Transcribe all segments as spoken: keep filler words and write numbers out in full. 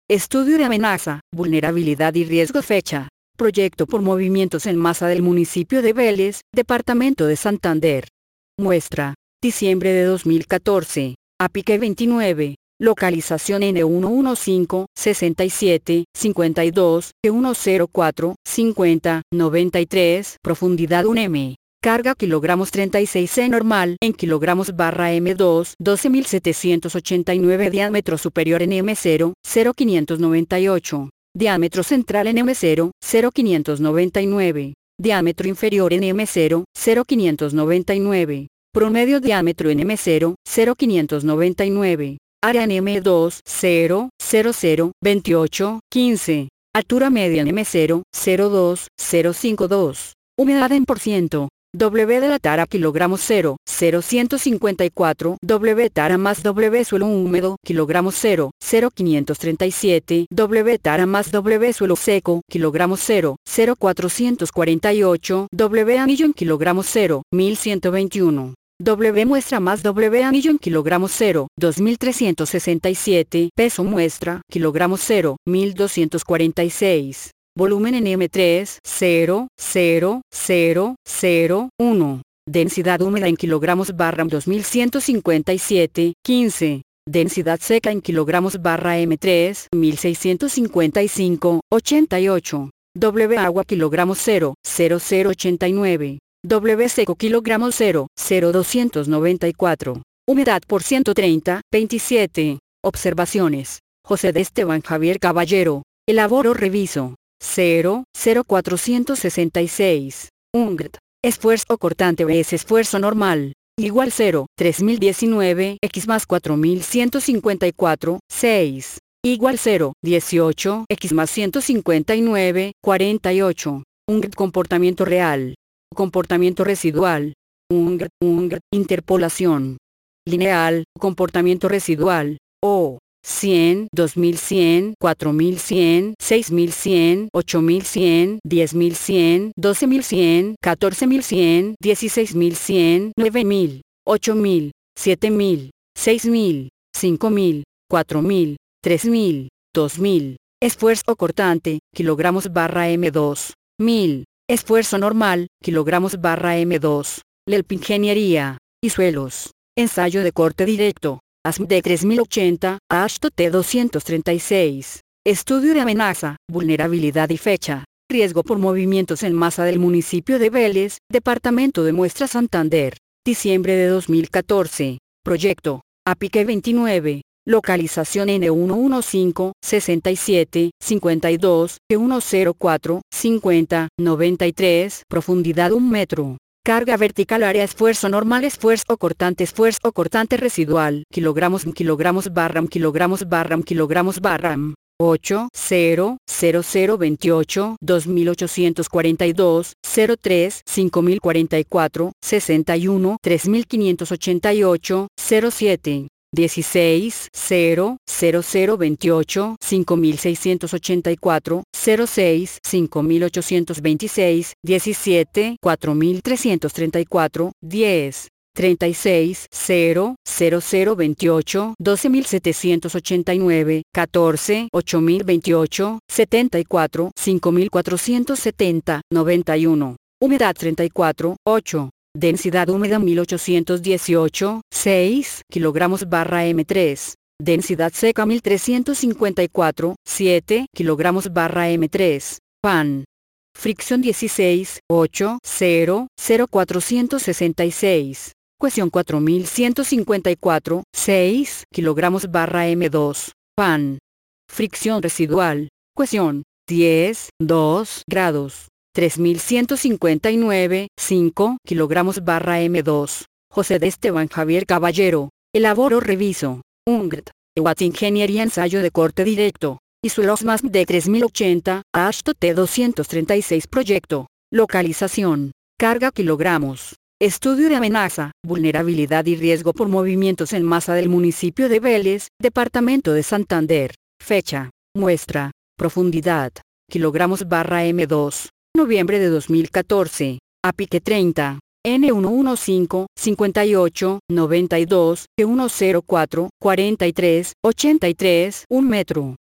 Estudio de amenaza, vulnerabilidad y riesgo. Fecha. Proyecto por movimientos en masa del municipio de Vélez, departamento de Santander. Muestra. Diciembre de dos mil catorce. A pique veintinueve. Localización N ciento quince, sesenta y siete, cincuenta y dos, ciento cuatro, cincuenta, noventa y tres. Profundidad un M. Carga kilogramos treinta y seis C normal en kilogramos barra M dos, doce mil setecientos ochenta y nueve. Diámetro superior en M cero, cero quinientos noventa y ocho. Diámetro central en M cero, cero quinientos noventa y nueve. Diámetro inferior en M cero, cero quinientos noventa y nueve. Promedio diámetro en M cero, cero quinientos noventa y nueve. Área en M dos, cero, cero cero, veintiocho, quince. Altura media en M cero, cero dos, cero cincuenta y dos. Humedad en por ciento. W de la tara kilogramos cero, cero ciento cincuenta y cuatro. W tara más W suelo húmedo kilogramos cero, cero quinientos treinta y siete. W tara más W suelo seco kilogramos cero, cero cuatrocientos cuarenta y ocho. W anillo en kilogramos cero, mil ciento veintiuno. W muestra más W anillo en kilogramos cero, dos mil trescientos sesenta y siete. Peso muestra, kilogramos cero, mil doscientos cuarenta y seis. Volumen en M tres, cero, cero, cero, cero, uno. Densidad húmeda en kilogramos barra dos mil ciento cincuenta y siete, quince. Densidad seca en kilogramos barra M tres, mil seiscientos cincuenta y cinco, ochenta y ocho. W agua kilogramos cero, cero cero ochenta y nueve. W seco kilogramos cero, cero doscientos noventa y cuatro. Humedad por ciento treinta, veintisiete. Observaciones. José de Esteban Javier Caballero. Elaboro reviso. cero, cero cuatrocientos sesenta y seis. U N G T. Esfuerzo cortante vs esfuerzo normal. Igual cero, tres mil diecinueve, x más cuatro mil ciento cincuenta y cuatro, seis. Igual cero, dieciocho, x más ciento cincuenta y nueve, cuarenta y ocho. U N G T. Comportamiento real. Comportamiento residual. U N G T. U N G T. Interpolación. Lineal. Comportamiento residual. O. cien, dos mil cien, cuatro mil cien, seis mil cien, ocho mil cien, diez mil cien, doce mil cien, catorce mil cien, dieciséis mil cien, nueve mil, ocho mil, siete mil, seis mil, cinco mil, cuatro mil, tres mil, dos mil. Esfuerzo cortante, kilogramos barra M dos, mil. Esfuerzo normal, kilogramos barra M dos. L E L P Ingeniería y suelos. Ensayo de corte directo. A S M D tres mil ochenta, A S H T T doscientos treinta y seis. Estudio de amenaza, vulnerabilidad y fecha. Riesgo por movimientos en masa del municipio de Vélez, departamento de Muestra Santander. Diciembre de dos mil catorce. Proyecto. A pique veintinueve. Localización N ciento quince, sesenta y siete, cincuenta y dos, ciento cuatro, cincuenta, noventa y tres. Profundidad un metro. Carga vertical área esfuerzo normal esfuerzo cortante esfuerzo cortante residual kilogramos kilogramos barra kilogramos barra kilogramos barra ocho, cero, cero cero veintiocho, dos mil ochocientos cuarenta y dos, cero tres, cinco mil cuarenta y cuatro, sesenta y uno, tres mil quinientos ochenta y ocho, cero siete. dieciséis, cero, cero cero veintiocho, cinco mil seiscientos ochenta y cuatro, cero seis, cinco mil ochocientos veintiséis, diecisiete, cuatro mil trescientos treinta y cuatro, diez, treinta y seis, cero, cero cero veintiocho, doce mil setecientos ochenta y nueve, catorce, ocho mil veintiocho, setenta y cuatro, cinco mil cuatrocientos setenta, noventa y uno. Humedad treinta y cuatro, ocho. Densidad húmeda mil ochocientos dieciocho, seis, kilogramos barra M tres. Densidad seca mil trescientos cincuenta y cuatro, siete, kilogramos barra M tres. P A N. Fricción dieciséis, ocho, cero, cero cuatrocientos sesenta y seis. Cohesión cuatro mil ciento cincuenta y cuatro, seis, kilogramos barra M dos. P A N. Fricción residual. Cohesión, diez, dos grados. tres mil ciento cincuenta y nueve, cinco, kilogramos barra M dos. José de Esteban Javier Caballero. Elaboro reviso. U N G T. E W A T Ingeniería ensayo de corte directo. Y suelos más de tres mil ochenta, A S H T T doscientos treinta y seis. Proyecto. Localización. Carga kilogramos. Estudio de amenaza, vulnerabilidad y riesgo por movimientos en masa del municipio de Vélez, departamento de Santander. Fecha. Muestra. Profundidad. Kilogramos barra M dos. Noviembre de dos mil catorce. A pique treinta. N ciento quince, cincuenta y ocho, noventa y dos, ciento cuatro, cuarenta y tres, ochenta y tres. un metro.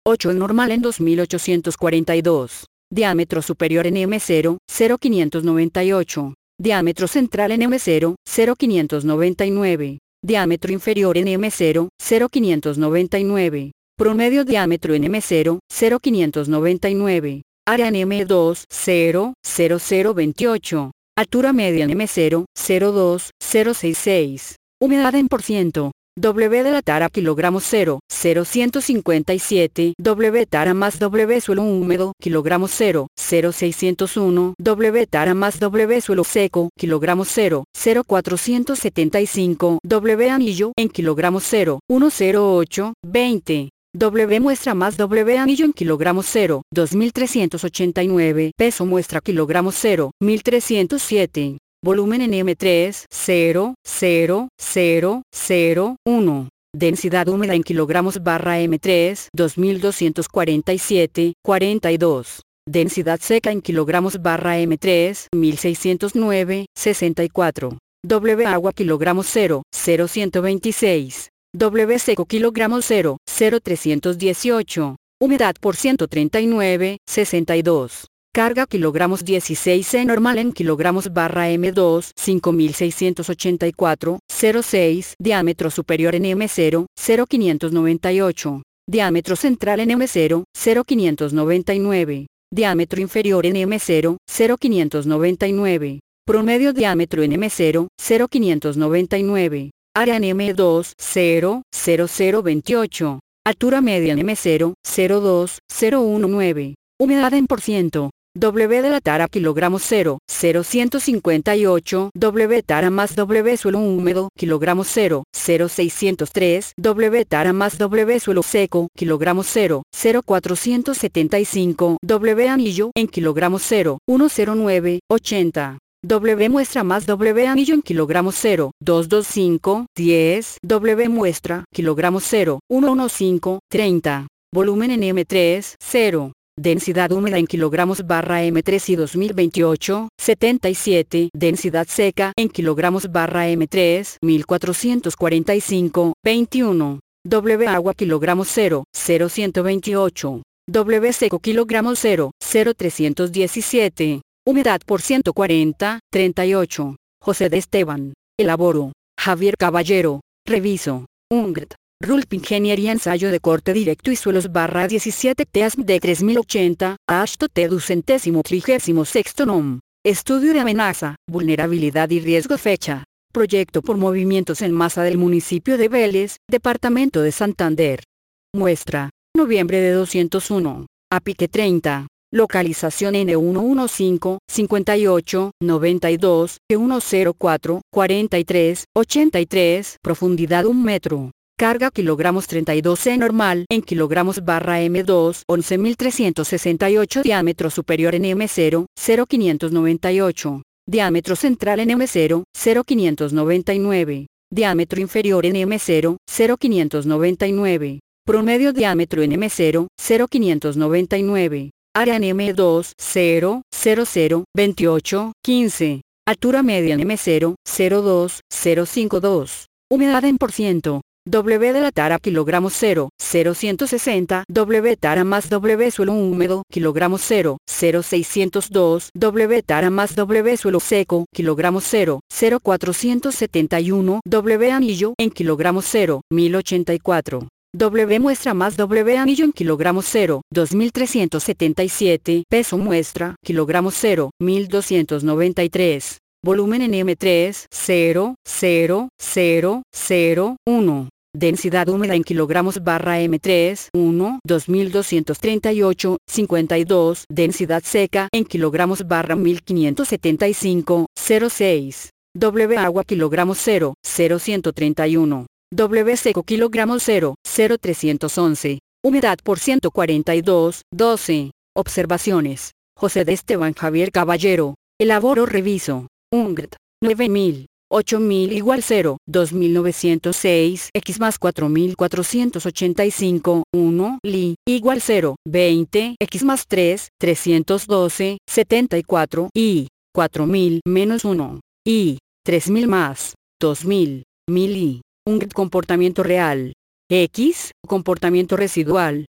ocho en normal en dos mil ochocientos cuarenta y dos. Diámetro superior en M cero, cero quinientos noventa y ocho. Diámetro central en M cero, cero quinientos noventa y nueve. Diámetro inferior en M cero, cero quinientos noventa y nueve. Promedio diámetro en M cero, cero quinientos noventa y nueve. Área en M dos, cero, cero cero veintiocho. Altura media en M cero, cero dos, cero sesenta y seis. Humedad en por ciento. W de la tara kilogramos cero, cero ciento cincuenta y siete. W tara más W suelo húmedo, kilogramos cero, cero seiscientos uno. W tara más W suelo seco, kilogramos cero, cero cuatrocientos setenta y cinco. W anillo en kilogramos cero, ciento ocho, veinte. W muestra más W anillo en kilogramos cero, dos mil trescientos ochenta y nueve. Peso muestra kilogramos cero, mil trescientos siete. Volumen en M tres, cero, cero, cero, cero, uno. Densidad húmeda en kilogramos barra M tres, dos mil doscientos cuarenta y siete, cuarenta y dos. Densidad seca en kilogramos barra M tres, mil seiscientos nueve, sesenta y cuatro. W agua kilogramos cero, cero ciento veintiséis. W seco kilogramos cero, cero trescientos dieciocho. Humedad por ciento treinta y nueve, sesenta y dos. Carga kilogramos dieciséis en normal en kilogramos barra M dos, cinco mil seiscientos ochenta y cuatro, cero seis. Diámetro superior en M cero, cero quinientos noventa y ocho. Diámetro central en M cero, cero quinientos noventa y nueve. Diámetro inferior en M cero, cero quinientos noventa y nueve. Promedio diámetro en M cero, cero quinientos noventa y nueve. Área en M dos, cero, cero cero veintiocho. Altura media en M cero, cero dos, cero diecinueve. Humedad en por ciento. W de la tara kilogramos cero, cero ciento cincuenta y ocho. W tara más W suelo húmedo, kilogramos cero, cero seiscientos tres. W tara más W suelo seco, kilogramos cero, cero cuatrocientos setenta y cinco. W anillo en kilogramos cero, ciento nueve, ochenta. W muestra más W anillo en kilogramos cero, doscientos veinticinco, diez. W muestra, kilogramos cero, ciento quince, treinta. Volumen en M tres, cero. Densidad húmeda en kilogramos barra M tres y dos mil veintiocho, setenta y siete. Densidad seca en kilogramos barra M tres, mil cuatrocientos cuarenta y cinco, veintiuno. W agua kilogramos cero, cero ciento veintiocho. W seco kilogramos cero, cero trescientos diecisiete. Humedad por ciento cuarenta, treinta y ocho. José de Esteban. Elaboro. Javier Caballero. Reviso. U N G T. Rulp Ingeniería Ensayo de corte directo y suelos barra diecisiete T E A S M de tres mil ochenta, Ashto T ducentésimo trigésimo sexto nom. Estudio de amenaza, vulnerabilidad y riesgo fecha. Proyecto por movimientos en masa del municipio de Vélez, departamento de Santander. Muestra. Noviembre de doscientos uno. A pique treinta. Localización N ciento quince, cincuenta y ocho, noventa y dos, E ciento cuatro, cuarenta y tres, ochenta y tres. Profundidad un metro. Carga kilogramos treinta y dos en normal en kilogramos barra M dos, once mil trescientos sesenta y ocho. Diámetro superior en M cero, cero quinientos noventa y ocho. Diámetro central en M cero, cero quinientos noventa y nueve. Diámetro inferior en M cero, cero quinientos noventa y nueve. Promedio diámetro en M cero, cero quinientos noventa y nueve. Área en M dos, cero, cero cero, veintiocho, quince. Altura media en M cero, cero dos, cero cincuenta y dos. Humedad en por ciento. W de la tara kilogramos cero, cero ciento sesenta. W tara más W suelo húmedo, kilogramos cero, cero seiscientos dos. W tara más W suelo seco, kilogramos cero, cero cuatrocientos setenta y uno. W anillo en kilogramos cero, mil ochenta y cuatro. W muestra más W anillo en kilogramos cero, dos mil trescientos setenta y siete. Peso muestra, kilogramos cero, mil doscientos noventa y tres. Volumen en M tres, cero, cero, cero, cero, uno. Densidad húmeda en kilogramos barra M tres, uno, dos mil doscientos treinta y ocho, cincuenta y dos. Densidad seca en kilogramos barra mil quinientos setenta y cinco, cero seis. W agua kilogramos cero, cero ciento treinta y uno. W seco kilogramos cero, cero trescientos once. Humedad por ciento cuarenta y dos, doce. Observaciones. José de Esteban Javier Caballero. Elaboro reviso. U N G T. nueve mil. ocho mil igual cero, dos mil novecientos seis, X más cuatro mil cuatrocientos ochenta y cinco, uno, Li, igual cero, veinte, X más tres, trescientos doce, setenta y cuatro, Y, cuatro mil menos uno, Y, tres mil más, dos mil, mil Y, U N G T comportamiento real, X, comportamiento residual.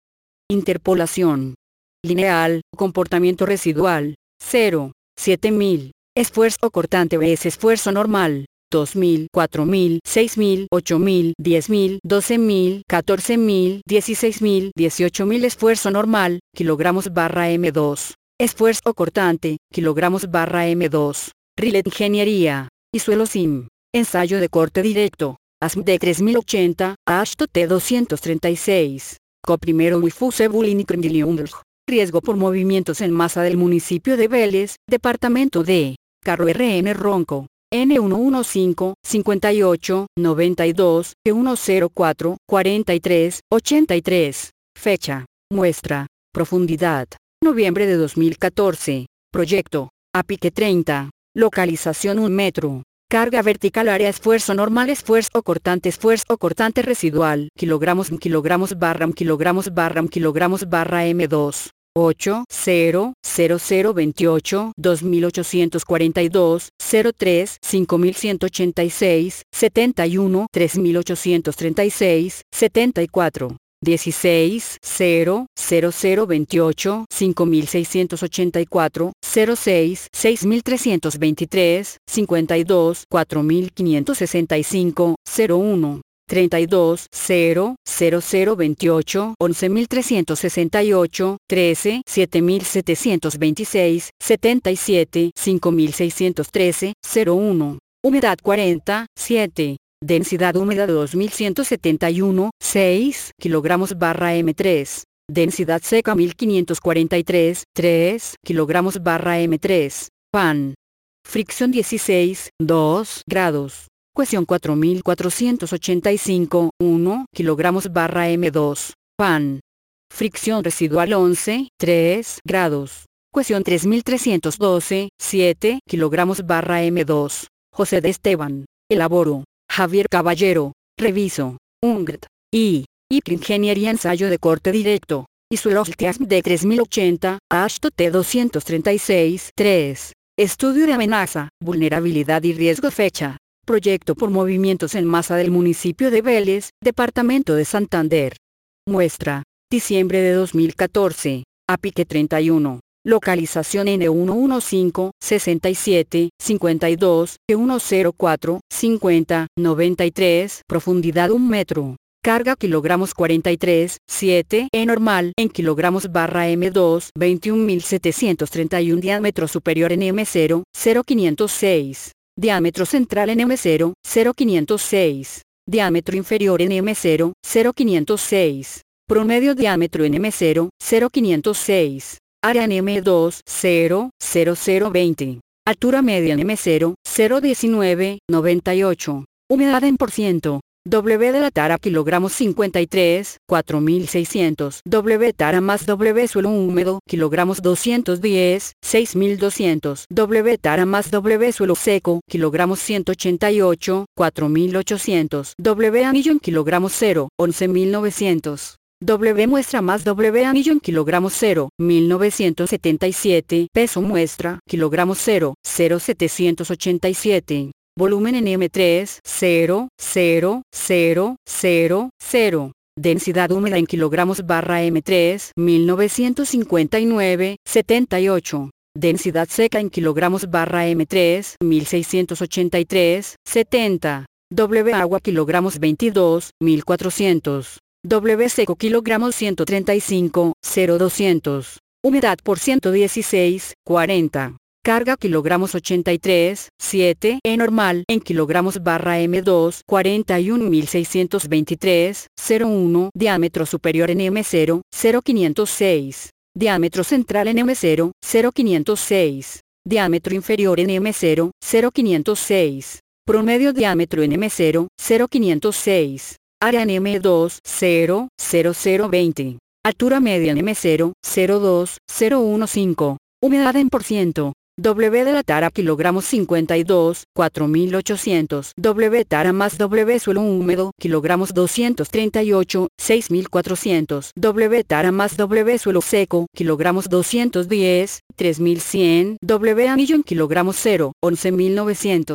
Interpolación lineal, comportamiento residual, cero, siete mil. Esfuerzo cortante vs esfuerzo normal, dos mil, cuatro mil, seis mil, ocho mil, diez mil, doce mil, catorce mil, dieciséis mil, dieciocho mil. Esfuerzo normal, kilogramos barra eme dos. Esfuerzo cortante, kilogramos barra eme dos. Rilet Ingeniería y Suelo Sim. Ensayo de corte directo. A S M D tres mil ochenta, H T doscientos treinta y seis. Co-primero Wifusebul Incremdiliumdl. Riesgo por movimientos en masa del municipio de Vélez, departamento de Carro R N Ronco. N ciento quince, cincuenta y ocho, noventa y dos, ciento cuatro, cuarenta y tres, ochenta y tres. Fecha. Muestra. Profundidad. Noviembre de dos mil catorce. Proyecto. A pique treinta. Localización un metro. Carga vertical área esfuerzo normal esfuerzo cortante esfuerzo cortante residual kilogramos kilogramos barra kilogramos barra kilogramos barra eme dos. ocho, cero, cero cero veintiocho, dos mil ochocientos cuarenta y dos, cero tres, cinco mil ciento ochenta y seis, setenta y uno, tres mil ochocientos treinta y seis, setenta y cuatro. dieciséis, cero, cero cero veintiocho, cinco mil seiscientos ochenta y cuatro, cero seis, seis mil trescientos veintitrés, cincuenta y dos, cuatro mil quinientos sesenta y cinco, cero uno. treinta y dos, cero, cero cero veintiocho, once mil trescientos sesenta y ocho, trece, siete mil setecientos veintiséis, setenta y siete, cinco mil seiscientos trece, cero uno. Humedad cuarenta, siete. Densidad húmeda dos mil ciento setenta y uno, seis, kilogramos barra eme tres. Densidad seca mil quinientos cuarenta y tres, tres, kilogramos barra eme tres. Pan. Fricción dieciséis, dos, grados. Cohesión cuatro mil cuatrocientos ochenta y cinco, uno, kilogramos barra eme dos. Pan. Fricción residual once, tres, grados. Cohesión tres mil trescientos doce, siete, kilogramos barra eme dos. José de Esteban. Elaboro. Javier Caballero. Reviso. U N G T. I. I P Ingeniería ensayo de corte directo. Y Suelo A S M D tres mil ochenta, H T doscientos treinta y seis, tres. Estudio de amenaza, vulnerabilidad y riesgo fecha. Proyecto por movimientos en masa del municipio de Vélez, departamento de Santander. Muestra. Diciembre de dos mil catorce. A pique treinta y uno. Localización N ciento quince, sesenta y siete, cincuenta y dos, ciento cuatro, cincuenta, noventa y tres. Profundidad un metro. Carga kilogramos cuarenta y tres, siete. E normal en kilogramos barra eme dos. veintiún mil setecientos treinta y uno. Diámetro superior en eme cero, cero quinientos seis. Diámetro central en eme cero, cero quinientos seis. Diámetro inferior en eme cero, cero quinientos seis. Promedio diámetro en eme cero, cero quinientos seis. Área en eme dos, cero, cero cero veinte. Altura media en eme cero, cero diecinueve, noventa y ocho. Humedad en por ciento. W de la tara kilogramos cincuenta y tres, cuatro mil seiscientos. W tara más W suelo húmedo kilogramos doscientos diez, seis mil doscientos. W tara más W suelo seco kilogramos ciento ochenta y ocho, cuatro mil ochocientos. W anillo en kilogramos cero, once mil novecientos. W muestra más W anillo en kilogramos cero, mil novecientos setenta y siete. Peso muestra, kilogramos cero, cero setecientos ochenta y siete. Volumen en eme tres, cero, cero, cero, cero, cero. Densidad húmeda en kilogramos barra eme tres, mil novecientos cincuenta y nueve, setenta y ocho. Densidad seca en kilogramos barra eme tres, mil seiscientos ochenta y tres, setenta. W agua kilogramos veintidós, mil cuatrocientos. W seco kilogramos ciento treinta y cinco, cero doscientos. Humedad por ciento dieciséis, cuarenta. Carga kilogramos ochenta y tres, siete. E normal en kilogramos barra eme dos, cuarenta y un mil seiscientos veintitrés, cero uno. Diámetro superior en eme cero, cero quinientos seis. Diámetro central en eme cero, cero quinientos seis. Diámetro inferior en eme cero, cero quinientos seis. Promedio diámetro en eme cero, cero quinientos seis. Área en eme dos, cero, cero cero veinte. Altura media en eme cero, cero dos, cero quince. Humedad en por ciento. W de la tara kilogramos cincuenta y dos, cuatro mil ochocientos. W tara más W suelo húmedo kilogramos doscientos treinta y ocho, seis mil cuatrocientos. W tara más W suelo seco kilogramos doscientos diez, tres mil cien. W anillo en kilogramos cero, once mil novecientos.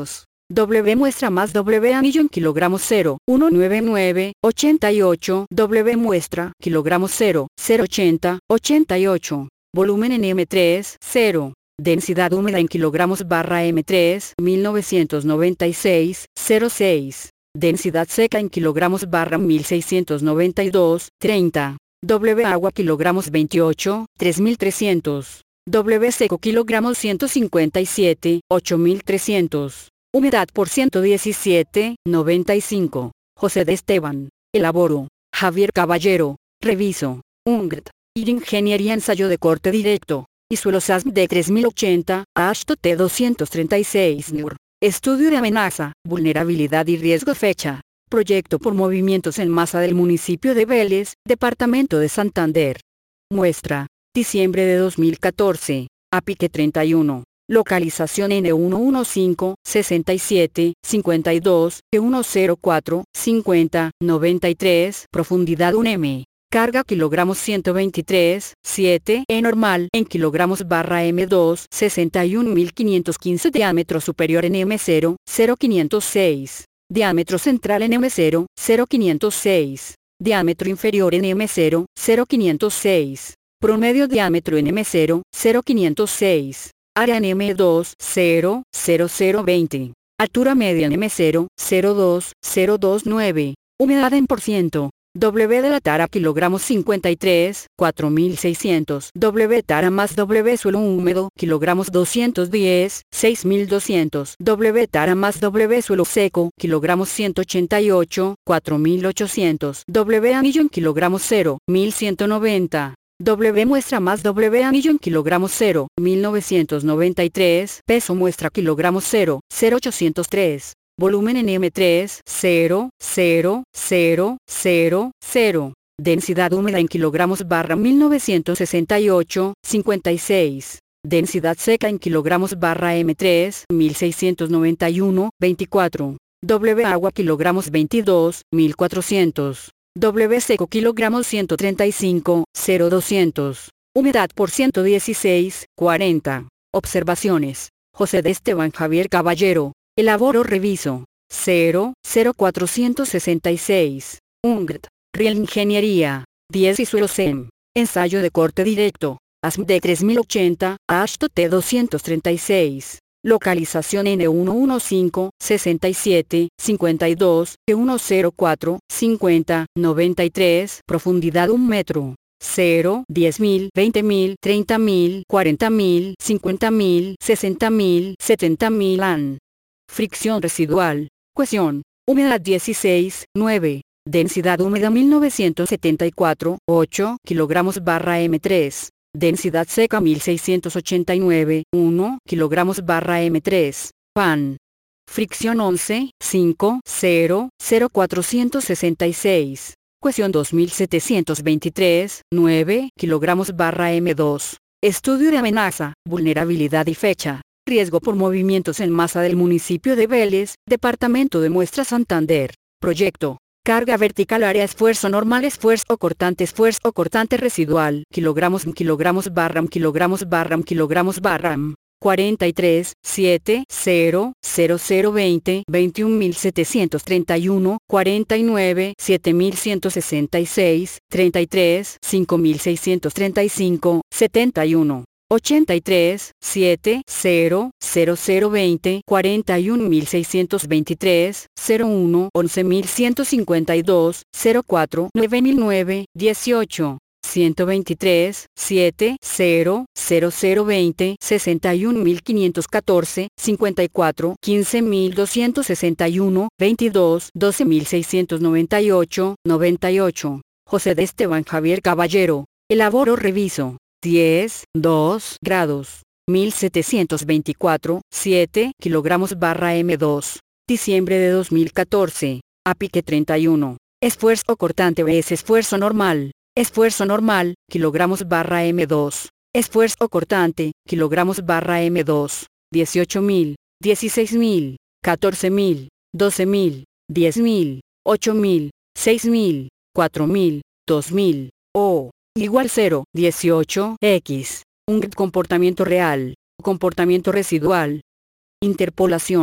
W muestra más W anillo en kilogramos cero punto ciento noventa y nueve, ochenta y ocho. W muestra kilogramos cero punto cero ochenta, ochenta y ocho. Volumen en M tres, cero. Densidad húmeda en kilogramos barra M tres, mil novecientos noventa y seis, cero seis. Densidad seca en kilogramos barra mil seiscientos noventa y dos, treinta. W agua kilogramos veintiocho, tres mil trescientos. W seco kilogramos ciento cincuenta y siete, ocho mil trescientos. Humedad por ciento diecisiete, noventa y cinco. José de Esteban. Elaboro. Javier Caballero. Reviso. U N G T. Ingeniería ensayo de corte directo. Y suelos A S M D tres mil ochenta, A S H T doscientos treinta y seis N U R. Estudio de amenaza, vulnerabilidad y riesgo fecha. Proyecto por movimientos en masa del municipio de Vélez, departamento de Santander. Muestra. Diciembre de dos mil catorce. A pique treinta y uno. Localización N ciento quince, sesenta y siete, cincuenta y dos, ciento cuatro, cincuenta, noventa y tres. Profundidad un M. Carga kilogramos ciento veintitrés, siete. E normal en kilogramos barra M dos, sesenta y un mil quinientos quince. Diámetro superior en M cero, cero quinientos seis. Diámetro central en M cero, cero quinientos seis. Diámetro inferior en M cero, cero quinientos seis. Promedio diámetro en M cero, cero quinientos seis. Área en M dos, cero, cero cero veinte. Altura media en M cero, cero dos, cero dos nueve. Humedad en por ciento. W de la tara kilogramos cincuenta y tres, cuatro mil seiscientos. W tara más W suelo húmedo kilogramos doscientos diez, seis mil doscientos. W tara más W suelo seco kilogramos ciento ochenta y ocho, cuatro mil ochocientos. W anillo en kilogramos cero, mil ciento noventa. W muestra más W anillo en kilogramos cero, mil novecientos noventa y tres. Peso muestra kilogramos cero, cero ochocientos tres. Volumen en M tres, cero, cero, cero, cero, cero. Densidad húmeda en kilogramos barra mil novecientos sesenta y ocho, cincuenta y seis. Densidad seca en kilogramos barra M tres, mil seiscientos noventa y uno, veinticuatro. W agua kilogramos veintidós, mil cuatrocientos. W seco kilogramos ciento treinta y cinco, cero doscientos. Humedad por ciento dieciséis, cuarenta. Observaciones. José de Esteban Javier Caballero. Elaboro reviso. cero, cero cuatrocientos sesenta y seis. U N G T. Riel Ingeniería. diez y suelo S E M. Ensayo de corte directo. A S M D tres mil ochenta, A S H T doscientos treinta y seis. Localización N ciento quince, sesenta y siete, cincuenta y dos, ciento cuatro, cincuenta, noventa y tres. Profundidad un metro. cero, diez mil, veinte mil, treinta mil, cuarenta mil, cincuenta mil, sesenta mil, setenta mil A N. Fricción residual. Cohesión. Humedad dieciséis, nueve. Densidad húmeda mil novecientos setenta y cuatro, ocho kilogramos barra M tres. Densidad seca mil seiscientos ochenta y nueve, uno kilogramos barra M tres. P A N. Fricción once, cinco, cero, cero cuatrocientos sesenta y seis. Cohesión dos mil setecientos veintitrés, nueve kilogramos barra M dos. Estudio de amenaza, vulnerabilidad y fecha. Riesgo por movimientos en masa del municipio de Vélez, departamento de Muestra Santander. Proyecto. Carga vertical área esfuerzo normal esfuerzo cortante esfuerzo cortante residual. Kilogramos kilogramos barra kilogramos barra kilogramos barra cuarenta y tres, siete, cero, cero cero veinte, veintiún mil setecientos treinta y uno, cuarenta y nueve, siete mil ciento sesenta y seis, treinta y tres, cinco mil seiscientos treinta y cinco, setenta y uno. ochenta y tres, siete, cero, cero cero veinte, cuarenta y un mil seiscientos veintitrés, cero uno, once mil ciento cincuenta y dos, cero cuatro, nueve mil nueve, dieciocho, ciento veintitrés, siete, cero, cero cero veinte, sesenta y un mil quinientos catorce, cincuenta y cuatro, quince mil doscientos sesenta y uno, veintidós, doce mil seiscientos noventa y ocho, noventa y ocho. José de Esteban Javier Caballero. Elaboro reviso. diez, dos grados, mil setecientos veinticuatro, siete kilogramos barra M dos. Diciembre de dos mil catorce. A pique treinta y uno. Esfuerzo cortante vs esfuerzo normal. Esfuerzo normal, kilogramos barra M dos. Esfuerzo cortante, kilogramos barra M dos. dieciocho mil, dieciséis mil, catorce mil, doce mil, diez mil, ocho mil, seis mil, cuatro mil, dos mil. O. Igual cero, dieciocho, X. Un comportamiento real. Comportamiento residual. Interpolación.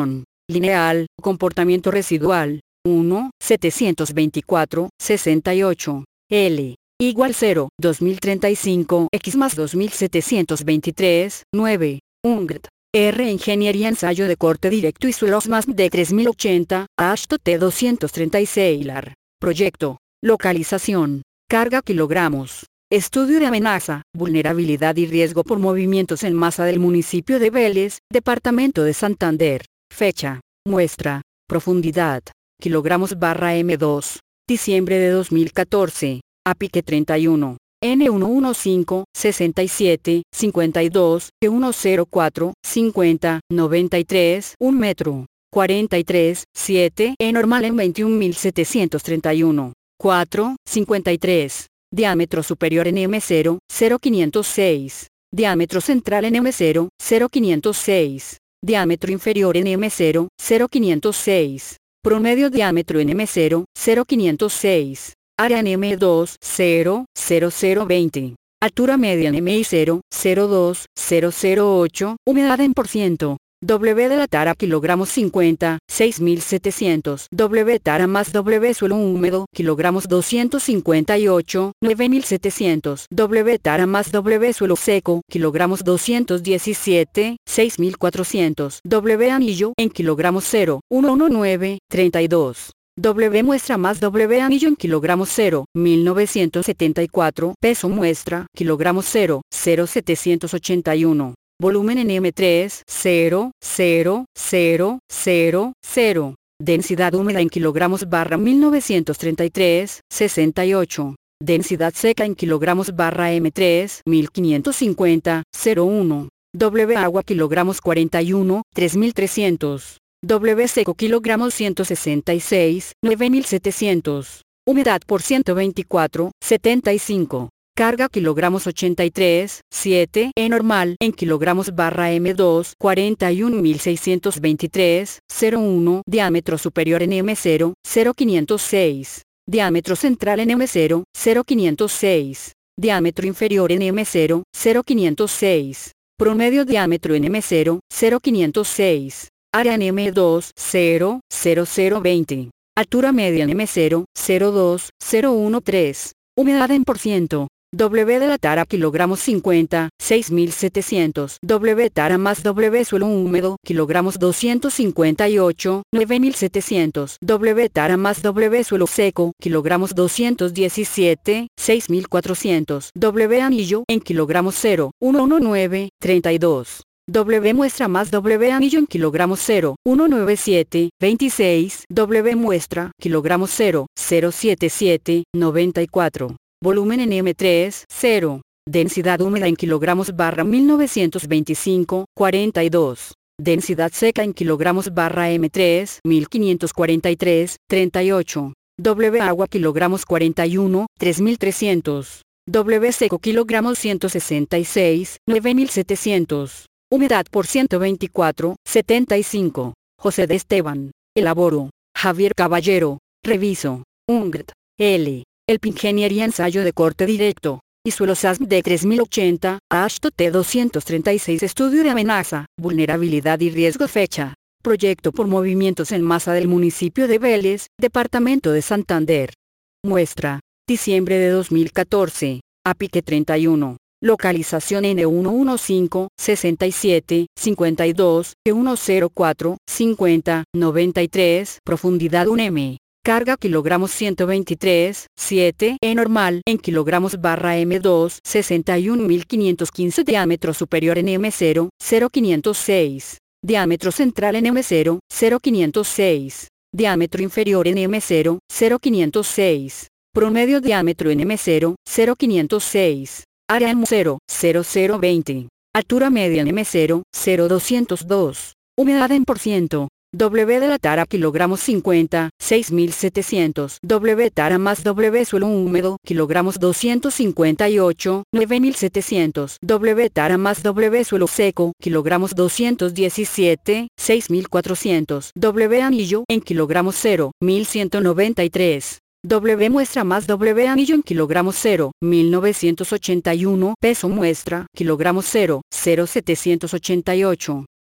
Lineal, comportamiento residual, uno, setecientos veinticuatro, sesenta y ocho. L. Igual cero, dos mil treinta y cinco, x más dos mil setecientos veintitrés, nueve. Ungrt. R. Ingeniería ensayo de corte directo y suelos más de tres mil ochenta, Ashto T doscientos treinta y seis. LAR. Proyecto. Localización. Carga kilogramos. Estudio de amenaza, vulnerabilidad y riesgo por movimientos en masa del municipio de Vélez, departamento de Santander. Fecha. Muestra. Profundidad. Kilogramos barra M dos. Diciembre de dos mil catorce. A pique treinta y uno. N ciento quince, sesenta y siete, cincuenta y dos, E ciento cuatro, cincuenta, noventa y tres, un metro. cuarenta y tres, siete. E normal en veintiún mil setecientos treinta y uno. cuatro, cincuenta y tres. Diámetro superior en M cero, cero quinientos seis. Diámetro central en M cero, cero quinientos seis. Diámetro inferior en M cero, cero quinientos seis. Promedio diámetro en M cero, cero quinientos seis. Área en M dos, cero, cero cero veinte. Altura media en M I cero, cero dos, cero cero ocho. Humedad en por ciento. W de la tara kilogramos cincuenta, seis mil setecientos. W tara más W suelo húmedo kilogramos doscientos cincuenta y ocho, nueve mil setecientos. W tara más W suelo seco kilogramos doscientos diecisiete, seis mil cuatrocientos. W anillo en kilogramos cero, ciento diecinueve, treinta y dos. W muestra más W anillo en kilogramos cero, mil novecientos setenta y cuatro. Peso muestra kilogramos cero, cero setecientos ochenta y uno. Volumen en M tres, cero, cero, cero, cero, cero. Densidad húmeda en kilogramos barra mil novecientos treinta y tres, sesenta y ocho. Densidad seca en kilogramos barra M tres, mil quinientos cincuenta, cero uno. W agua kilogramos cuarenta y uno, tres mil trescientos. W seco kilogramos ciento sesenta y seis, nueve mil setecientos. Humedad por ciento veinticuatro, setenta y cinco. Carga kilogramos ochenta y tres, siete. E normal en kilogramos barra M dos, cuarenta y un mil seiscientos veintitrés, cero uno. Diámetro superior en M cero, cero quinientos seis. Diámetro central en M cero, cero quinientos seis. Diámetro inferior en M cero, cero quinientos seis. Promedio diámetro en M cero, cero quinientos seis. Área en M dos, cero, cero cero veinte. Altura media en M cero, cero dos, cero trece. Humedad en por ciento. W de la tara kilogramos cincuenta, seis mil setecientos. W tara más W suelo húmedo kilogramos doscientos cincuenta y ocho, nueve mil setecientos. W tara más W suelo seco kilogramos doscientos diecisiete, seis mil cuatrocientos. W anillo en kilogramos cero, ciento diecinueve, treinta y dos. W muestra más W anillo en kilogramos cero, ciento noventa y siete, veintiséis. W muestra kilogramos cero, cero setenta y siete, noventa y cuatro. Volumen en M tres, cero. Densidad húmeda en kilogramos barra mil novecientos veinticinco, cuarenta y dos. Densidad seca en kilogramos barra M tres, mil quinientos cuarenta y tres, treinta y ocho. W agua kilogramos cuarenta y uno, tres mil trescientos. W seco kilogramos ciento sesenta y seis, nueve mil setecientos. Humedad por ciento veinticuatro, setenta y cinco. José de Esteban. Elaboro. Javier Caballero. Reviso. Ungrt. L. El Ingeniería ensayo de corte directo. Y suelos A S M D tres mil ochenta, Ashto T doscientos treinta y seis. Estudio de amenaza, vulnerabilidad y riesgo. Fecha. Proyecto por movimientos en masa del municipio de Vélez, departamento de Santander. Muestra. Diciembre de dos mil catorce. A pique treinta y uno. Localización N ciento quince, sesenta y siete, cincuenta y dos, E ciento cuatro, cincuenta, noventa y tres. Profundidad un M. Carga kilogramos ciento veintitrés, siete. E normal en kilogramos barra M dos, sesenta y un mil quinientos quince. Diámetro superior en M cero, cero quinientos seis. Diámetro central en M cero, cero quinientos seis. Diámetro inferior en M cero, cero quinientos seis. Promedio diámetro en M cero, cero quinientos seis. Área en M cero, cero cero veinte. Altura media en M cero, cero doscientos dos. Humedad en por ciento. W de la tara kilogramos cincuenta, seis mil setecientos. W tara más W suelo húmedo kilogramos doscientos cincuenta y ocho, nueve mil setecientos. W tara más W suelo seco kilogramos doscientos diecisiete, seis mil cuatrocientos. W anillo en kilogramos cero, mil ciento noventa y tres. W muestra más W anillo en kilogramos cero, mil novecientos ochenta y uno. Peso muestra kilogramos cero, cero setecientos ochenta y ocho.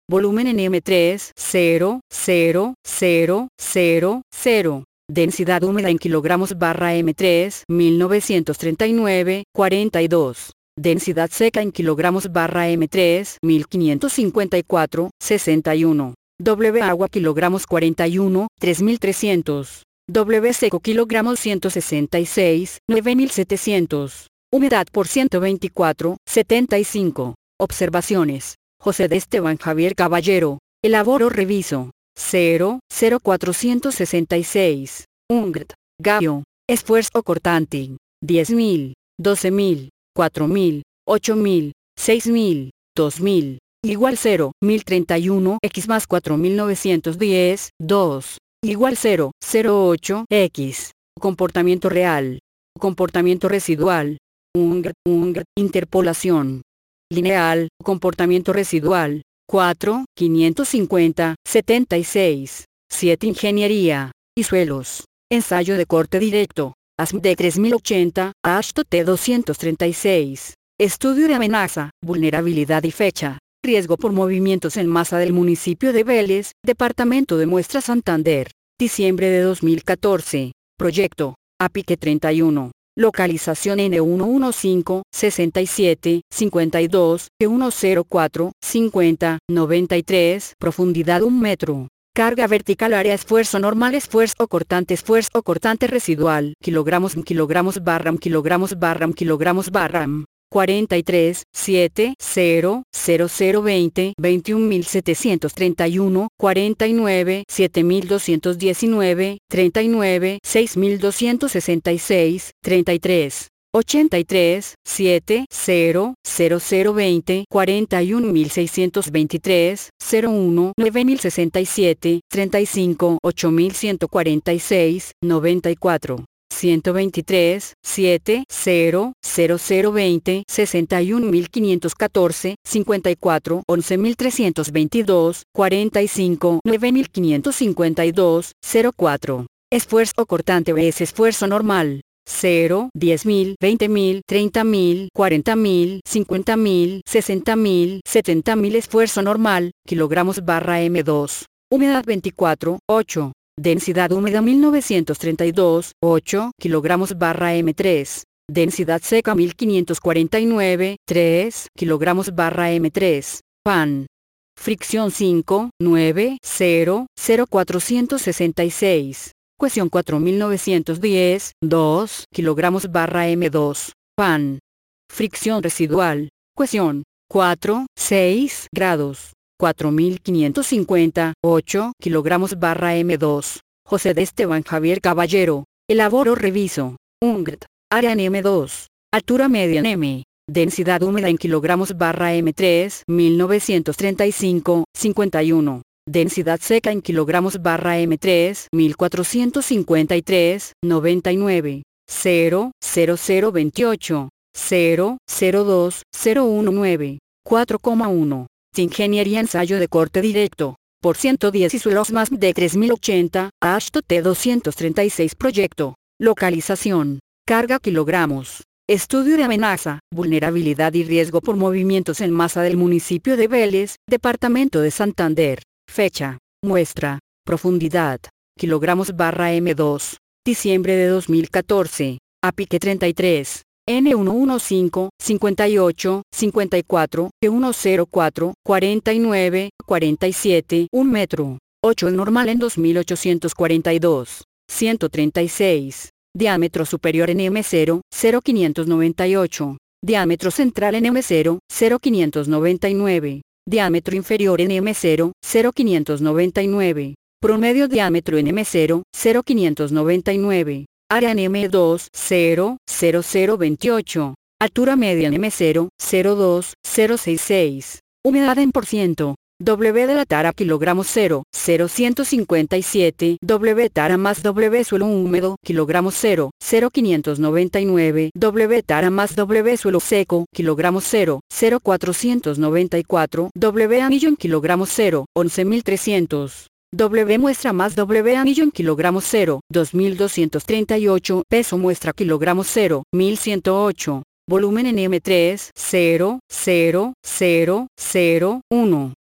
volumen N M tres, cero, cero, cero, cero, cero. Densidad húmeda en kilogramos barra M tres, mil novecientos treinta y nueve, cuarenta y dos. Densidad seca en kilogramos barra M tres, mil quinientos cincuenta y cuatro, sesenta y uno. W agua kilogramos cuarenta y uno, tres mil trescientos. W seco kilogramos ciento sesenta y seis, nueve mil setecientos. Humedad por ciento veinticuatro, setenta y cinco. Observaciones. José de Esteban Javier Caballero. Elaboro reviso. cero, cero cuatrocientos sesenta y seis. U N G T. Gallo. Esfuerzo cortante. diez mil, doce mil, cuatro mil, ocho mil, seis mil, dos mil. Igual cero, mil treinta y uno x más cuatro mil novecientos diez, dos. Igual cero, cero ocho x. Comportamiento real. Comportamiento residual. U N G, U N G, interpolación. Lineal, comportamiento residual. cuatro, quinientos cincuenta, setenta y seis. siete Ingeniería y suelos. Ensayo de corte directo. A S M D tres mil ochenta, A S H T doscientos treinta y seis. Estudio de amenaza, vulnerabilidad y fecha. Riesgo por movimientos en masa del municipio de Vélez, Departamento de Muestra Santander. Diciembre de dos mil catorce. Proyecto. A Pique treinta y uno. Localización N ciento quince, sesenta y siete, cincuenta y dos, E ciento cuatro, cincuenta, noventa y tres. Profundidad un metro. Carga vertical área esfuerzo normal esfuerzo cortante esfuerzo cortante residual. Kilogramos kilogramos barram kilogramos barram kilogramos barram. cuarenta y tres, siete, cero, cero cero veinte, veintiún mil setecientos treinta y uno, cuarenta y nueve, siete mil doscientos diecinueve, treinta y nueve, seis mil doscientos sesenta y seis, treinta y tres, ochenta y tres, siete, cero, cero cero veinte, cuarenta y un mil seiscientos veintitrés, cero uno, nueve mil sesenta y siete, treinta y cinco, ocho mil ciento cuarenta y seis, noventa y cuatro. ciento veintitrés, siete, cero, cero cero veinte, sesenta y un mil quinientos catorce, cincuenta y cuatro, once mil trescientos veintidós, cuarenta y cinco, nueve mil quinientos cincuenta y dos, cero cuatro. Esfuerzo cortante vs esfuerzo normal. cero, diez mil, veinte mil, treinta mil, cuarenta mil, cincuenta mil, sesenta mil, setenta mil. Esfuerzo normal, kilogramos barra M dos. Humedad veinticuatro, ocho. Densidad húmeda mil novecientos treinta y dos, ocho, kilogramos barra M tres. Densidad seca mil quinientos cuarenta y nueve, tres, kilogramos barra M tres. Pan. Fricción cinco, nueve, cero, cero cuatrocientos sesenta y seis. Cohesión cuatro mil novecientos diez, dos, kilogramos barra M dos. Pan. Fricción residual. Cohesión. cuatro, seis grados. cuatro mil quinientos cincuenta, ocho, kilogramos barra M dos. José de Esteban Javier Caballero. Elaboro reviso. U N G T. Área en M dos. Altura media en M. Densidad húmeda en kilogramos barra M tres, mil novecientos treinta y cinco, cincuenta y uno. Densidad seca en kilogramos barra M tres, mil cuatrocientos cincuenta y tres, noventa y nueve. cero, cero cero veintiocho. cero, cero dos, cero diecinueve. cuatro coma uno. Ingeniería ensayo de corte directo. Por ciento diez y suelos más de tres mil ochenta, A S H T doscientos treinta y seis. Proyecto. Localización. Carga kilogramos. Estudio de amenaza, vulnerabilidad y riesgo por movimientos en masa del municipio de Vélez, Departamento de Santander. Fecha. Muestra. Profundidad. Kilogramos barra M dos. Diciembre de dos mil catorce. A Pique treinta y tres. N ciento quince, cincuenta y ocho, cincuenta y cuatro, E ciento cuatro, cuarenta y nueve, cuarenta y siete. un metro. ocho normal en dos mil ochocientos cuarenta y dos. ciento treinta y seis. Diámetro superior en M cero, cero quinientos noventa y ocho. Diámetro central en M cero, cero quinientos noventa y nueve. Diámetro inferior en M cero, cero quinientos noventa y nueve. Promedio diámetro en M cero, cero quinientos noventa y nueve. Área en M dos, cero, cero cero veintiocho. Altura media en M cero, cero dos, cero sesenta y seis. Humedad en por ciento. W de la tara kilogramos cero, cero ciento cincuenta y siete. W tara más W suelo húmedo kilogramos cero, cero quinientos noventa y nueve. W tara más W suelo seco kilogramos cero, cero cuatrocientos noventa y cuatro. W anillo en kilogramos cero, once mil trescientos. W muestra más W anillo en kilogramos cero, dos mil doscientos treinta y ocho. Peso muestra kilogramos cero, mil ciento ocho. Volumen en M tres, cero, cero, cero, cero, uno.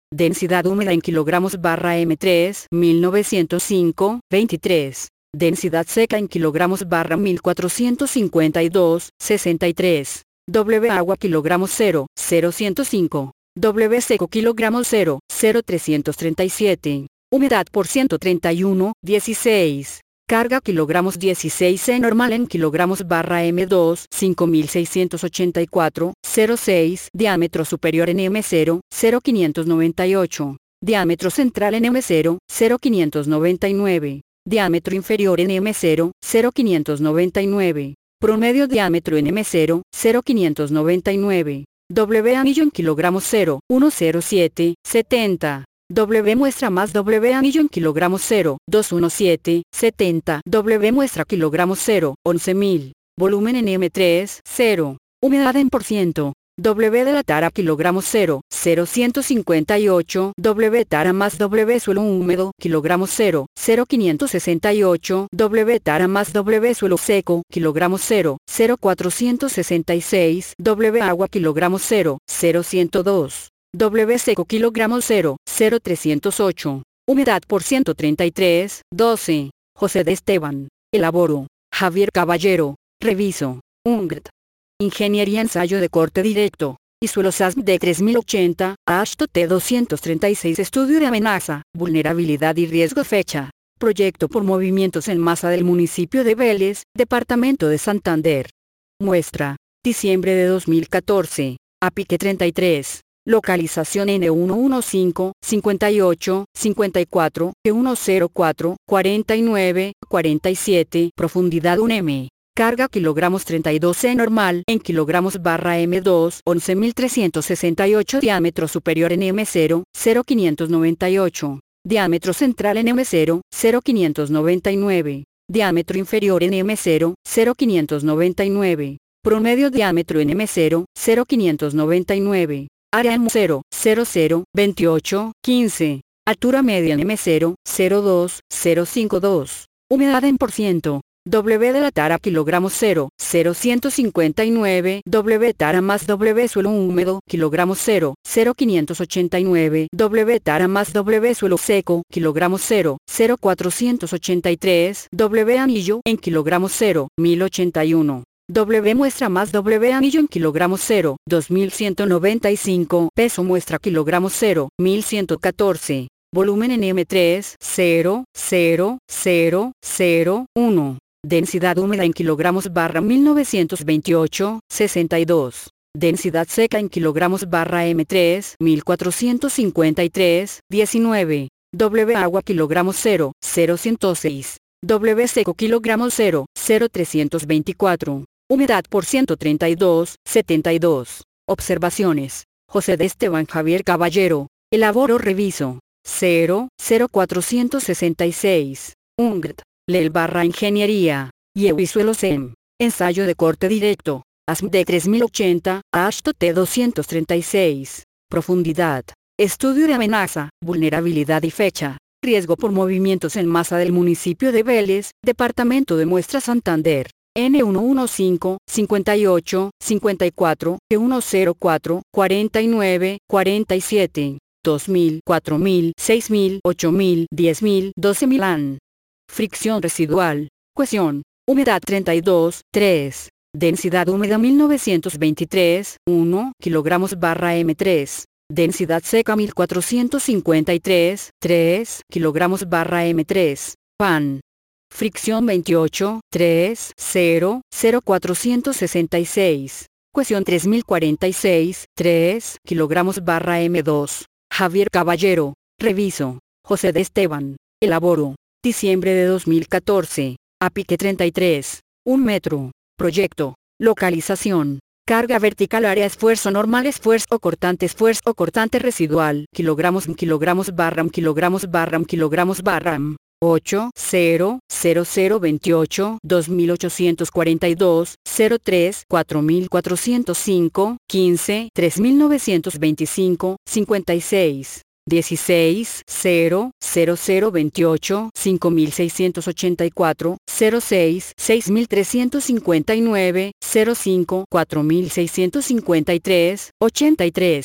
Densidad húmeda en kilogramos barra M tres, mil novecientos cinco, veintitrés. Densidad seca en kilogramos barra mil cuatrocientos cincuenta y dos, sesenta y tres. W agua kilogramos cero, cero ciento cinco. W seco kilogramos cero, cero trescientos treinta y siete. Humedad por ciento treinta y uno, dieciséis. Carga kilogramos dieciséis C normal en kilogramos barra M dos, cinco mil seiscientos ochenta y cuatro, cero seis. Diámetro superior en M cero, cero quinientos noventa y ocho. Diámetro central en M cero, cero quinientos noventa y nueve. Diámetro inferior en M cero, cero quinientos noventa y nueve. Promedio diámetro en M cero, cero quinientos noventa y nueve. W anillo en kilogramos cero, ciento siete, setenta. W muestra más W anillo en kilogramos cero, doscientos diecisiete, setenta. W muestra kilogramos cero, once mil. Volumen en M tres, cero. Humedad en por ciento. W de la tara kilogramos cero, cero ciento cincuenta y ocho. W tara más W suelo húmedo kilogramos cero, cero quinientos sesenta y ocho. W tara más W suelo seco kilogramos cero, cero cuatrocientos sesenta y seis. W agua kilogramos cero, cero ciento dos. W seco kilogramos cero, cero trescientos ocho. Humedad por ciento treinta y tres, doce. José de Esteban. Elaboro. Javier Caballero. Reviso. U N G T. Ingeniería ensayo de corte directo. Y suelos A S M D tres mil ochenta, H T doscientos treinta y seis. Estudio de amenaza, vulnerabilidad y riesgo. Fecha. Proyecto por movimientos en masa del municipio de Vélez, departamento de Santander. Muestra. Diciembre de dos mil catorce. A Pique treinta y tres. Localización N ciento quince, cincuenta y ocho, cincuenta y cuatro, E ciento cuatro, cuarenta y nueve, cuarenta y siete. Profundidad un M. Carga kilogramos treinta y dos C normal en kilogramos barra M dos, once mil trescientos sesenta y ocho. Diámetro superior en M cero, cero quinientos noventa y ocho. Diámetro central en M cero, cero quinientos noventa y nueve. Diámetro inferior en M cero, cero quinientos noventa y nueve. Promedio diámetro en M cero, cero quinientos noventa y nueve. Área M cero, cero cero, veintiocho, quince. Altura media en M cero, cero dos, cero cincuenta y dos. Humedad en por ciento. W de la tara kilogramos cero, cero ciento cincuenta y nueve. W tara más W suelo húmedo kilogramos cero, cero quinientos ochenta y nueve. W tara más W suelo seco kilogramos cero, cero cuatrocientos ochenta y tres. W anillo en kilogramos cero, mil ochenta y uno. W muestra más W anillo en kilogramos cero, dos mil ciento noventa y cinco. Peso muestra kilogramos cero, mil ciento catorce. Volumen en M tres, cero, cero, cero, cero, uno. Densidad húmeda en kilogramos barra mil novecientos veintiocho, sesenta y dos. Densidad seca en kilogramos barra M tres, mil cuatrocientos cincuenta y tres, diecinueve. W agua kilogramos cero, cero ciento seis. W seco kilogramos cero, cero trescientos veinticuatro. Humedad por ciento treinta y dos, setenta y dos. Observaciones. José de Esteban Javier Caballero. Elaboro reviso. cero, cero cuatrocientos sesenta y seis. U N G T. Lel barra Ingeniería. Y E U y suelos E M. Ensayo de corte directo. A S M D tres mil ochenta, H T doscientos treinta y seis. Profundidad. Estudio de amenaza, vulnerabilidad y fecha. Riesgo por movimientos en masa del municipio de Vélez, departamento de Muestra Santander. N ciento quince, cincuenta y ocho, cincuenta y cuatro, E ciento cuatro, cuarenta y nueve, cuarenta y siete. dos mil, cuatro mil, seis mil, ocho mil, diez mil, doce mil A N. Fricción residual. Cohesión. Humedad treinta y dos, tres. Densidad húmeda mil novecientos veintitrés, uno, kilogramos barra M tres. Densidad seca mil cuatrocientos cincuenta y tres, tres, kilogramos barra M tres. P A N. Fricción veintiocho, tres, cero, cero cuatrocientos sesenta y seis. Cohesión tres mil cuarenta y seis, tres, kilogramos barra M dos. Javier Caballero. Reviso. José de Esteban. Elaboro. Diciembre de dos mil catorce. A Pique treinta y tres. un metro. Proyecto. Localización. Carga vertical área esfuerzo normal esfuerzo cortante esfuerzo cortante residual. Kilogramos kilogramos barra kilogramos barra kilogramos barra ocho, cero, cero cero veintiocho, dos mil ochocientos cuarenta y dos, cero tres, cuatro mil cuatrocientos cinco, quince, tres mil novecientos veinticinco, cincuenta y seis. dieciséis, cero, cero cero veintiocho, cinco mil seiscientos ochenta y cuatro, cero seis, seis mil trescientos cincuenta y nueve, cero cinco, cuatro mil seiscientos cincuenta y tres, ochenta y tres.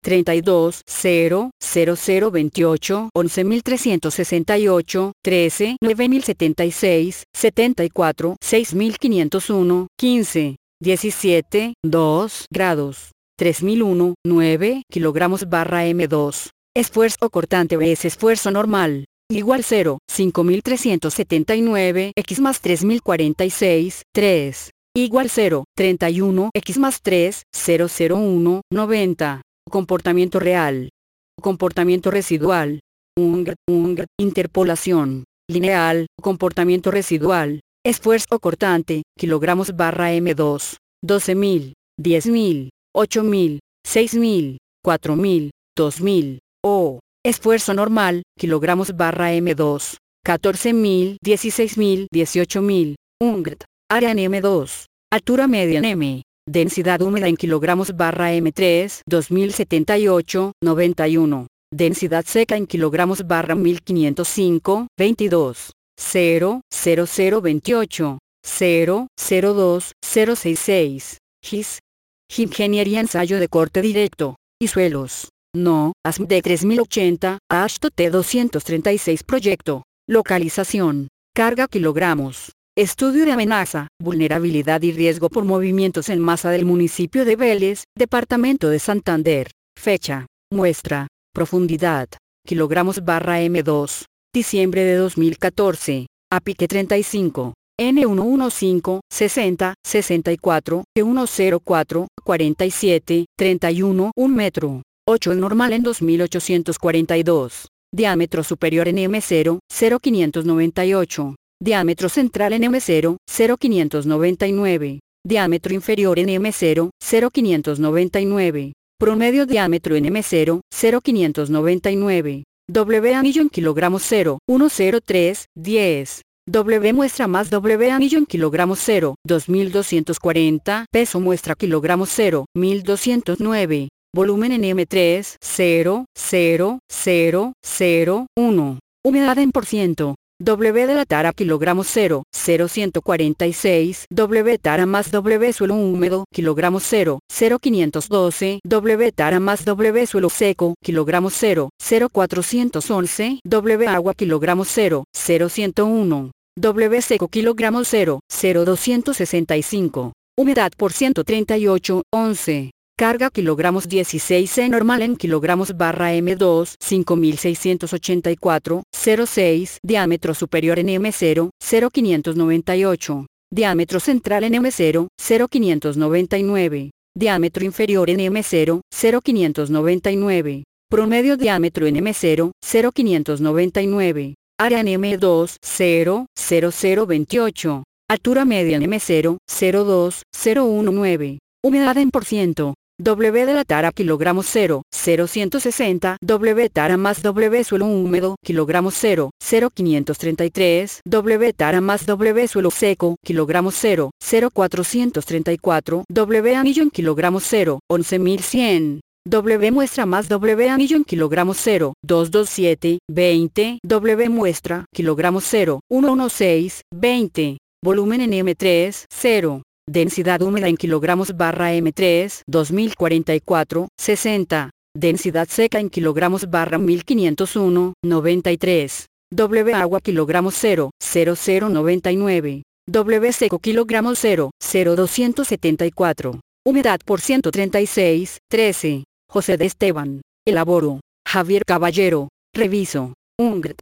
treinta y dos, cero, cero cero veintiocho, once mil trescientos sesenta y ocho, trece, nueve mil setenta y seis, setenta y cuatro, seis mil quinientos uno, quince, diecisiete, dos grados, tres mil uno, nueve kilogramos barra eme dos. Esfuerzo cortante vs esfuerzo normal, igual cero, cinco mil trescientos setenta y nueve, x más tres mil cuarenta y seis, tres, igual cero, treinta y uno, x más tres, cero cero uno, noventa. Comportamiento real. Comportamiento residual. U N G, U N G, interpolación. Lineal, comportamiento residual. Esfuerzo cortante, kilogramos barra eme dos. doce mil, diez mil, ocho mil, seis mil, cuatro mil, dos mil. O. Esfuerzo normal, kilogramos barra eme dos. catorce mil, dieciséis mil, dieciocho mil. U N G. Área en eme dos. Altura media en M. Densidad húmeda en kilogramos barra eme tres, dos mil setenta y ocho, noventa y uno. Densidad seca en kilogramos barra mil quinientos cinco, veintidós. cero, cero cero veintiocho. cero, cero dos, cero sesenta y seis. G I S. Ingeniería ensayo de corte directo. Y suelos. No, A S M D tres mil ochenta, A S H T doscientos treinta y seis proyecto. Localización. Carga kilogramos. Estudio de amenaza, vulnerabilidad y riesgo por movimientos en masa del municipio de Vélez, departamento de Santander. Fecha. Muestra. Profundidad. Kilogramos barra eme dos. Diciembre de dos mil catorce. A pique treinta y cinco. ene ciento quince, sesenta, sesenta y cuatro, E ciento cuatro, cuarenta y siete, treinta y uno, un metro. ocho normal en dos mil ochocientos cuarenta y dos. Diámetro superior en eme cero, cero quinientos noventa y ocho. Diámetro central en eme cero, cero quinientos noventa y nueve. Diámetro inferior en eme cero, cero quinientos noventa y nueve. Promedio diámetro en eme cero, cero quinientos noventa y nueve. W anillo en kilogramos cero, ciento tres, diez. W muestra más W anillo en kilogramos cero, dos mil doscientos cuarenta. Peso muestra kilogramos cero, mil doscientos nueve. Volumen en eme tres, cero, cero, cero, cero, uno. Humedad en por ciento. W de la tara kilogramos cero, cero ciento cuarenta y seis. W tara más W suelo húmedo kilogramos cero, cero quinientos doce. W tara más W suelo seco kilogramos cero, cero cuatrocientos once. W agua kilogramos cero, cero ciento uno. W seco kilogramos cero, cero doscientos sesenta y cinco. Humedad por ciento treinta y ocho, once. Carga kilogramos dieciséis E normal en kilogramos barra eme dos, cinco mil seiscientos ochenta y cuatro, cero seis. Diámetro superior en eme cero, cero quinientos noventa y ocho. Diámetro central en eme cero, cero quinientos noventa y nueve. Diámetro inferior en eme cero, cero quinientos noventa y nueve. Promedio diámetro en eme cero, cero quinientos noventa y nueve. Área en eme dos, cero, cero cero veintiocho. Altura media en eme cero, cero dos, cero diecinueve. Humedad en por ciento. W de la tara kilogramos cero, cero ciento sesenta. W tara más W suelo húmedo kilogramos cero, cero quinientos treinta y tres. W tara más W suelo seco kilogramos cero, cero cuatrocientos treinta y cuatro. W anillo en kilogramos cero, once mil cien. W muestra más W anillo en kilogramos cero, doscientos veintisiete, veinte. W muestra kilogramos cero, ciento dieciséis, veinte. Volumen en eme tres, cero. Densidad húmeda en kilogramos barra eme tres, dos mil cuarenta y cuatro, sesenta. Densidad seca en kilogramos barra mil quinientos uno, noventa y tres. W agua kilogramos cero, cero cero noventa y nueve. W seco kilogramos cero, cero doscientos setenta y cuatro. Humedad por ciento treinta y seis, trece. José de Esteban. Elaboro. Javier Caballero. Reviso. U N G.